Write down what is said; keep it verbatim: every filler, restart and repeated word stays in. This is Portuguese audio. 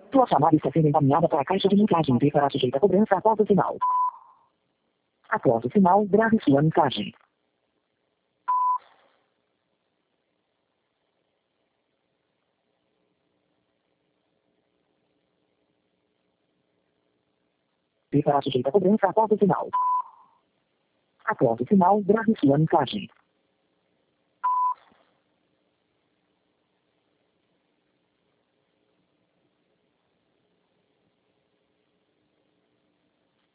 Sua chamada está sendo encaminhada para a caixa de mensagem e será sujeita a cobrança após o sinal. Após o sinal, grave sua mensagem. E será sujeita a cobrança após o sinal. Após o sinal, grave sua mensagem.